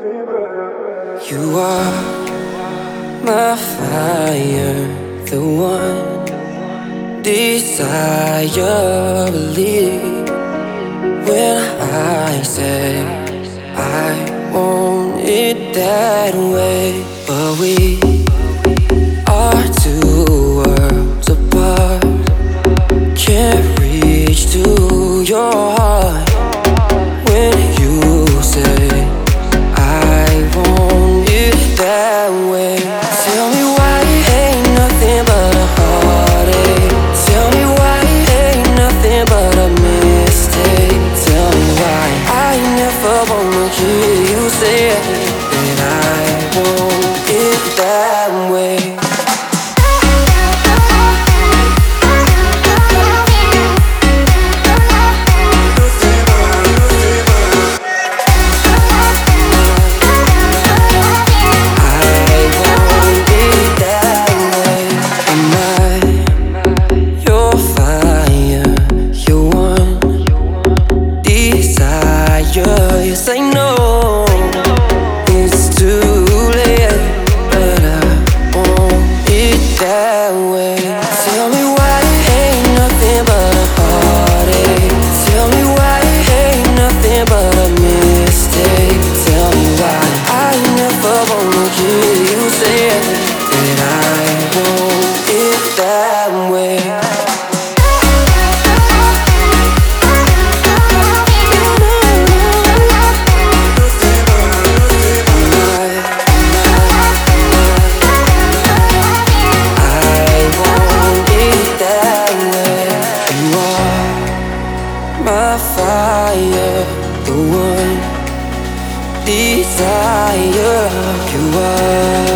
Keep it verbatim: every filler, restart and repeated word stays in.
You are my fire, the one desire. Believe when I say I want it that way. But we are two worlds apart. Can't reach to your heart when you say I want it that way. Tell me why ain't nothing but a heartache. Tell me why ain't nothing but a mistake. Tell me why I never wanna hear you say that I want it that way. Yes, I know it's too late, but I want it that way. Tell me why ain't nothing but a heartache. Tell me why ain't nothing but a mistake. Tell me why I never wanna hear you say that I want it that way. My fire, the one desire. You are